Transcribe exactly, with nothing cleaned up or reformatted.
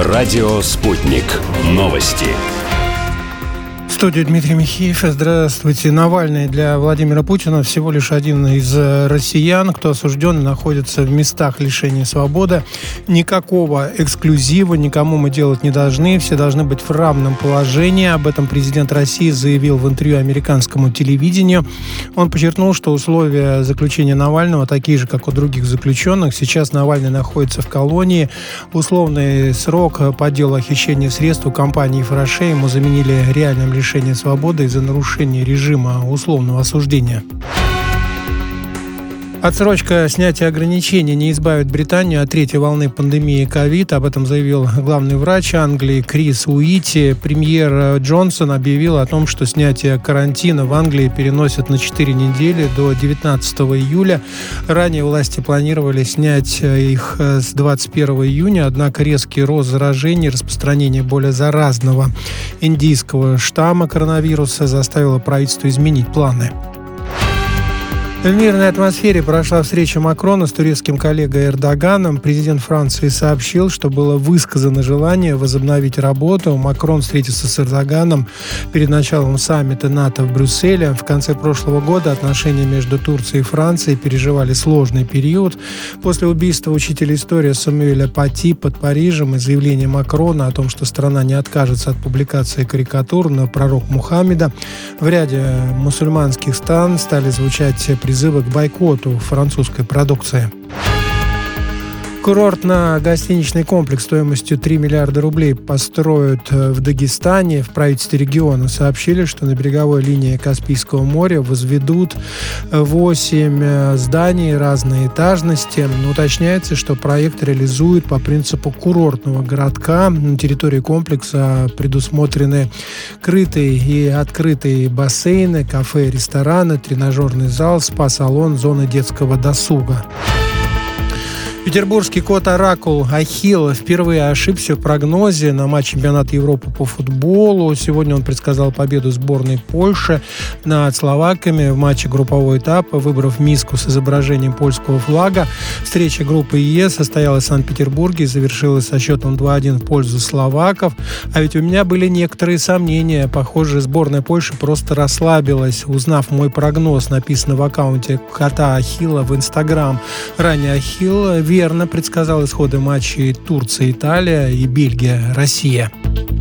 Радио «Спутник». Новости. В студии Дмитрий Михеев. Здравствуйте. Навальный для Владимира Путина всего лишь один из россиян, кто осужден и находится в местах лишения свободы. Никакого эксклюзива никому мы делать не должны. Все должны быть в равном положении. Об этом президент России заявил в интервью американскому телевидению. Он подчеркнул, что условия заключения Навального такие же, как у других заключенных. Сейчас Навальный находится в колонии. Условный срок по делу о хищении средств у компании «Фраше» ему заменили реальным лишением свободы из-за нарушения режима условного осуждения. Отсрочка снятия ограничений не избавит Британию от третьей волны пандемии ковид.Об этом заявил главный врач Англии Крис Уити. Премьер Джонсон объявил о том, что снятие карантина в Англии переносят на четыре недели до девятнадцатого июля. Ранее власти планировали снять их с двадцать первого июня, однако резкий рост заражений, распространение более заразного индийского штамма коронавируса заставило правительство изменить планы. В мирной атмосфере прошла встреча Макрона с турецким коллегой Эрдоганом. Президент Франции сообщил, что было высказано желание возобновить работу. Макрон встретился с Эрдоганом перед началом саммита НАТО в Брюсселе. В конце прошлого года отношения между Турцией и Францией переживали сложный период. После убийства учителя истории Самуэля Пати под Парижем и заявления Макрона о том, что страна не откажется от публикации карикатур на пророка Мухаммеда, в ряде мусульманских стран стали звучать призывы призывы к бойкоту французской продукции. Курортно-гостиничный комплекс стоимостью три миллиарда рублей построят в Дагестане. В правительстве региона сообщили, что на береговой линии Каспийского моря возведут восемь зданий разной этажности. Уточняется, что проект реализуют по принципу курортного городка. На территории комплекса предусмотрены крытые и открытые бассейны, кафе, рестораны, тренажерный зал, спа-салон, зоны детского досуга. Петербургский кот-оракул Ахилл впервые ошибся в прогнозе на матч чемпионата Европы по футболу. Сегодня он предсказал победу сборной Польши над словаками в матче группового этапа, выбрав миску с изображением польского флага. Встреча группы Е состоялась в Санкт-Петербурге и завершилась со счетом два-один в пользу словаков. А ведь у меня были некоторые сомнения. Похоже, сборная Польши просто расслабилась, узнав мой прогноз, написано в аккаунте кота Ахилла в Инстаграм. Ранее Ахилл верно предсказал исходы матчей Турция-Италия и Бельгия-Россия.